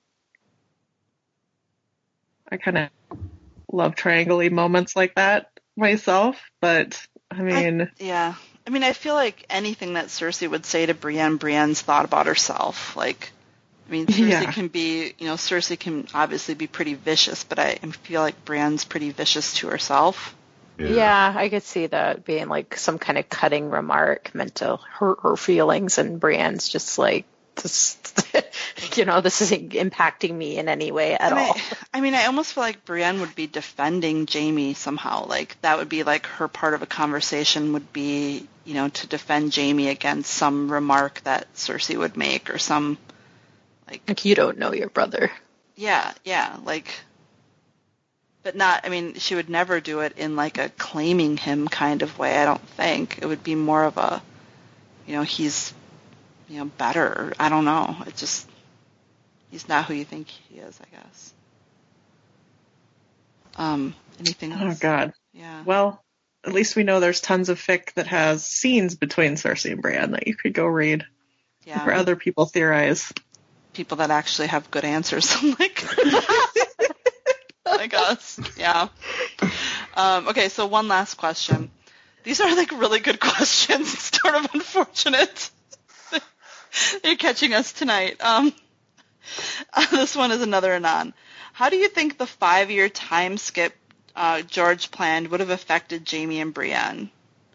I kind of love triangle-y moments like that myself, but I mean, Yeah. I mean, I feel like anything that Cersei would say to Brienne's thought about herself. Like, I mean, Cersei can be, Cersei can obviously be pretty vicious, but I feel like Brienne's pretty vicious to herself. Yeah, I could see that being like some kind of cutting remark meant to hurt her feelings, and Brienne's just like, this, this isn't impacting me in any way at all. I almost feel like Brienne would be defending Jaime somehow. Like, that would be like her part of a conversation would be, to defend Jaime against some remark that Cersei would make, or some, like you don't know your brother. Yeah, like, but not, she would never do it in like a claiming him kind of way, I don't think. It would be more of a, he's, better. I don't know. It just, he's not who you think he is, I guess. Anything else? Oh, God. Yeah. Well, at least we know there's tons of fic that has scenes between Cersei and Brienne that you could go read. Yeah. For other people theorize. People that actually have good answers. like us. Yeah. Okay, so one last question. These are like really good questions. It's sort of unfortunate you're catching us tonight. This one is another Anon. How do you think the 5-year time skip George planned would have affected Jaime and Brienne?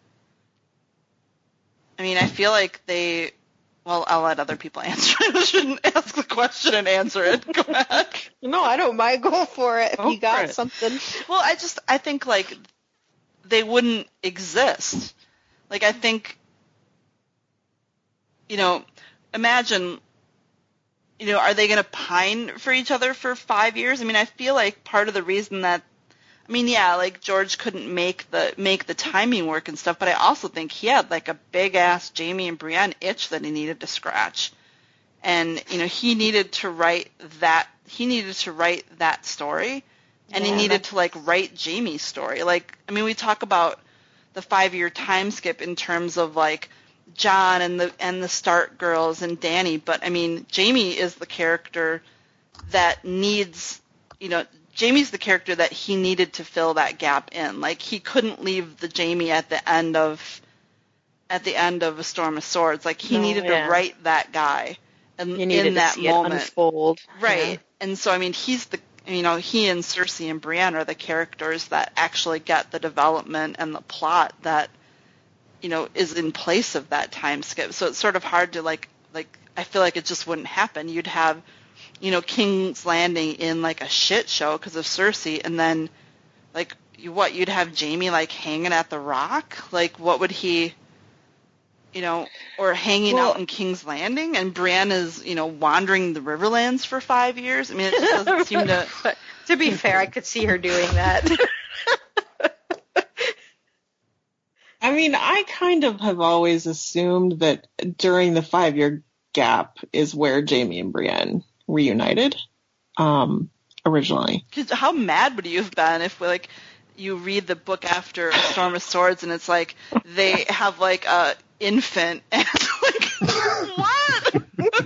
I feel like well, I'll let other people answer it. I shouldn't ask the question and answer it. Go ahead. No, I don't mind. Go for it if you got something. Well, I think, like, they wouldn't exist. Like, I think, imagine, are they going to pine for each other for 5 years? I feel like part of the reason that, like George couldn't make the timing work and stuff, but I also think he had like a big ass Jaime and Brienne itch that he needed to scratch, and he needed to write that story, and he needed to like write Jaime's story. Like, we talk about the 5-year time skip in terms of like Jon and the Stark girls and Dany, but Jaime is the character that needs, Jaime's the character that he needed to fill that gap in. Like, he couldn't leave the Jaime at the end of A Storm of Swords. Like, he needed to write that guy in that moment. It unfold. Right. Yeah. And so, he's the, he and Cersei and Brienne are the characters that actually get the development and the plot that, is in place of that time skip. So it's sort of hard to like I feel like it just wouldn't happen. You'd have, King's Landing in like a shit show because of Cersei, and then like you'd have Jaime like hanging at the Rock. Like, what would he, or hanging out in King's Landing, and Brienne is, wandering the Riverlands for 5 years. It just doesn't seem to. To be fair, I could see her doing that. I kind of have always assumed that during the 5-year gap is where Jaime and Brienne reunited, originally. 'Cause how mad would you have been if, like, you read the book after A Storm of Swords and it's like they have like a infant and like what?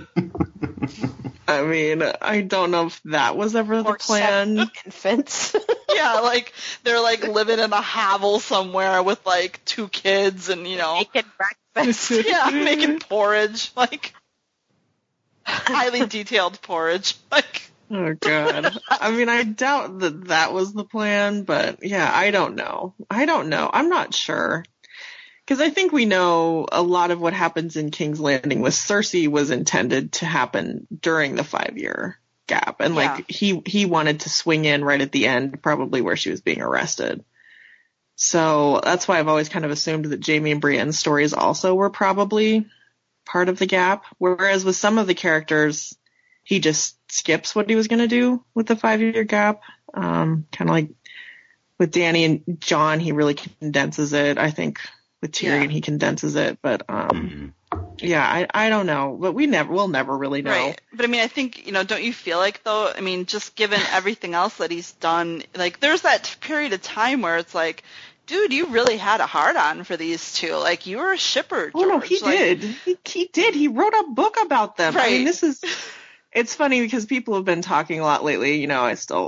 I don't know if that was ever the plan. Infants. Yeah, like they're like living in a hovel somewhere with like 2 kids and making breakfast. Yeah, making porridge, like highly detailed porridge, like. Oh God. I doubt that was the plan, but yeah, I don't know. I'm not sure. Because I think we know a lot of what happens in King's Landing with Cersei was intended to happen during the 5-year gap. And he wanted to swing in right at the end, probably where she was being arrested. So that's why I've always kind of assumed that Jaime and Brienne's stories also were probably part of the gap. Whereas with some of the characters, he just skips what he was going to do with the 5-year gap. Kind of like with Dany and Jon, he really condenses it. I think with Tyrion, he condenses it. But yeah, I don't know. But we'll never really know. Right. But I think, don't you feel like though, just given everything else that he's done, like there's that period of time where it's like, dude, you really had a hard-on for these two. Like, you were a shipper, George. Oh, no, he did. He did. He wrote a book about them. Right. It's funny because people have been talking a lot lately. I still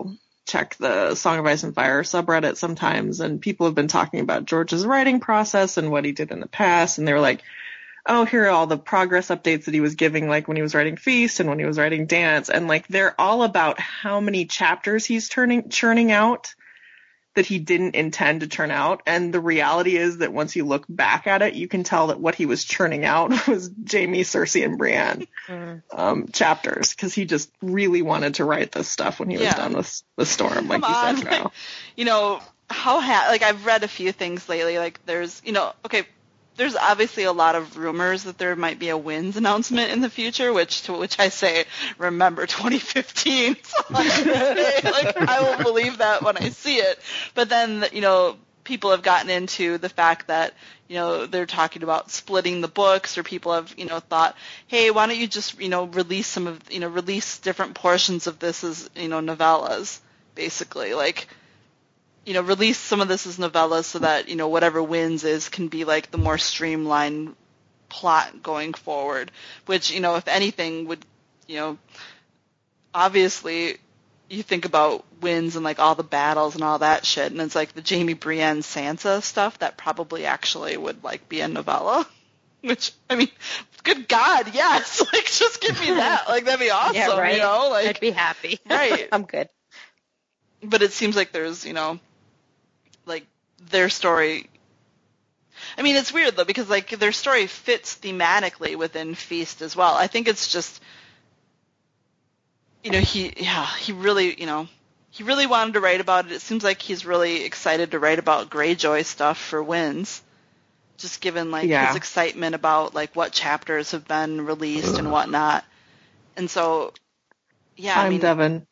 check the Song of Ice and Fire subreddit sometimes, and people have been talking about George's writing process and what he did in the past, and they were like, oh, here are all the progress updates that he was giving, like when he was writing Feast and when he was writing Dance, and like they're all about how many chapters he's churning out that he didn't intend to churn out. And the reality is that once you look back at it, you can tell that what he was churning out was Jaime, Cersei, and Brienne chapters, because he just really wanted to write this stuff when he was done with the Storm, like you said, Kyle. Like, you know, like I've read a few things lately, like there's, you know, okay, there's obviously a lot of rumors that there might be a Winds announcement in the future, to which I say, remember 2015. So like I will believe that when I see it. But then, you know, people have gotten into the fact that, you know, they're talking about splitting the books, or people have, you know, thought, hey, why don't you just, you know, release different portions of this as, you know, novellas, basically. Like, you know, release some of this as novellas so that, you know, whatever Winds is can be like the more streamlined plot going forward, which, you know, if anything would, you know, obviously you think about Winds and like all the battles and all that shit, and it's like the Jaime, Brienne, Sansa stuff that probably actually would like be a novella, which, I mean, good God, yes, like just give me that, like that'd be awesome, yeah, right. You know, like I'd be happy. Right. I'm good. But it seems like there's, you know, like their story, I mean, it's weird though, because like their story fits thematically within Feast as well. I think it's just, you know, he really, you know, he really wanted to write about it. It seems like he's really excited to write about Greyjoy stuff for Winds, just given like his excitement about like what chapters have been released and whatnot. And so, yeah, I'm Devin.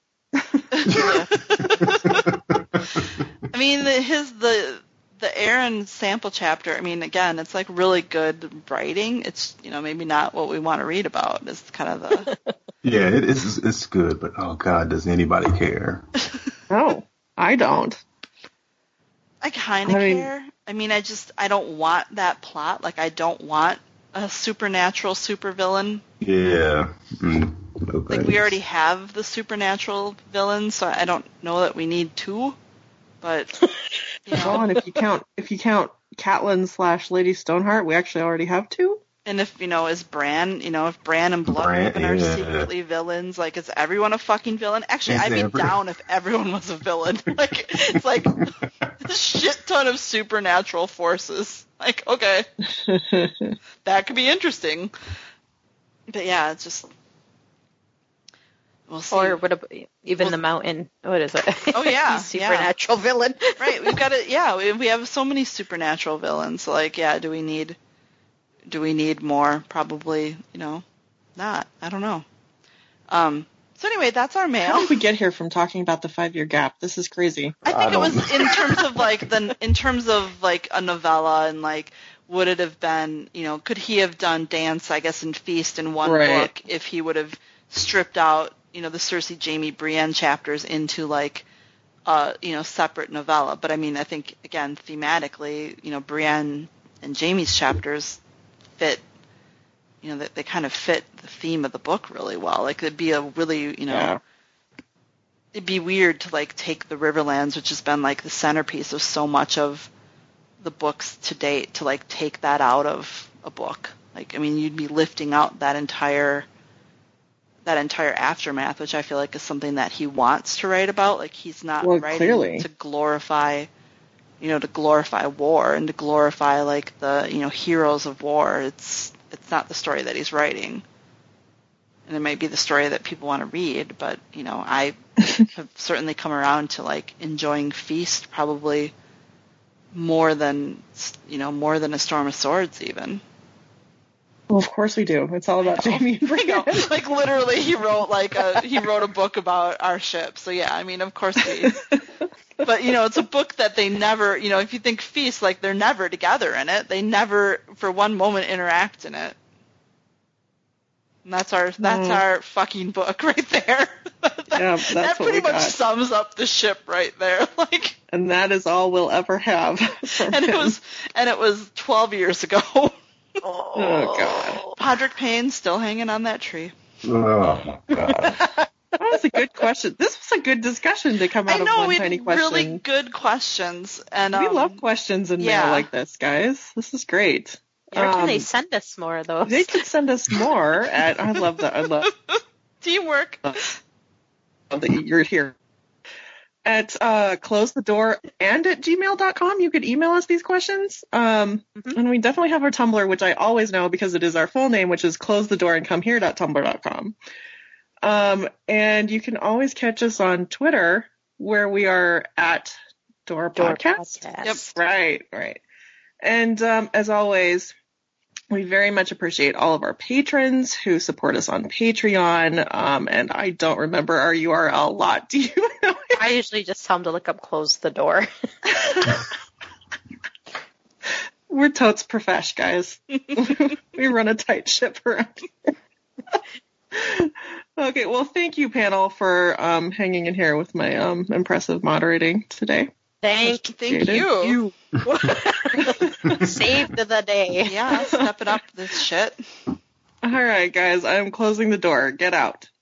I mean, the Aaron sample chapter, I mean, again, it's like really good writing. It's, you know, maybe not what we want to read about. It's kind of the... Yeah, it's good, but oh God, does anybody care? No, I don't. I kind of care. I mean, I don't want that plot. Like, I don't want a supernatural supervillain. Yeah. No like, we already have the supernatural villain, so I don't know that we need two. But, you know. Well, and if you count Catelyn / Lady Stoneheart, we actually already have two. And if, you know, if Bran and Bloodhaven are secretly villains, like, is everyone a fucking villain? Actually, I'd be down if everyone was a villain. Like, it's like a shit ton of supernatural forces. Like, okay, that could be interesting. But yeah, it's just, we'll see. Or what about even the Mountain? What is it? Oh yeah, supernatural villain. Right, we've got it. Yeah, we have so many supernatural villains. Like, yeah, do we need more? Probably, you know, not. I don't know. So anyway, that's our mail. How did we get here from talking about the 5-year gap? This is crazy. I think it was in terms of like a novella, and like, would it have been, you know, could he have done Dance, I guess, and Feast in one book if he would have stripped out, you know, the Cersei, Jaime, Brienne chapters into like, you know, separate novella. But I mean, I think again, thematically, you know, Brienne and Jaime's chapters fit, you know, they kind of fit the theme of the book really well. Like, it'd be a really, you know, it'd be weird to like take the Riverlands, which has been like the centerpiece of so much of the books to date, to like take that out of a book. Like, I mean, you'd be lifting out that entire aftermath, which I feel like is something that he wants to write about. Like, he's not writing to glorify, you know, to glorify war and to glorify like the, you know, heroes of war. It's not the story that he's writing. And it might be the story that people want to read, but, you know, I have certainly come around to like enjoying Feast probably more than A Storm of Swords even. Well, of course we do. It's all about Jaime and Brienne. Like, literally, he wrote a book about our ship. So yeah, I mean, of course we. But, you know, it's a book that they never, you know, if you think Feast, like, they're never together in it. They never, for one moment, interact in it. And that's our fucking book right there. That pretty much sums up the ship right there. Like, and that is all we'll ever have. And it was 12 years ago. Oh God. Podrick Payne's still hanging on that tree. Oh God. was a good question. This was a good discussion to come out I know, of one we tiny had question. really good questions. And We love questions in mail like this, guys. This is great. Where can they send us more of those? They could send us more at, I love that. I love teamwork. that you're here. At close the door and at gmail.com. You could email us these questions. And we definitely have our Tumblr, which I always know because it is our full name, which is close the door and come here.tumblr.com. And you can always catch us on Twitter, where we are at Door Podcast. Yep. Right. And as always, we very much appreciate all of our patrons who support us on Patreon. And I don't remember our URL a lot. Do you know? I usually just tell them to look up Close the Door. We're totes profesh, guys. We run a tight ship around here. Okay, well, thank you, panel, for hanging in here with my impressive moderating today. Thank you. Saved the day. Yeah, stepping up this shit. All right, guys, I'm closing the door. Get out.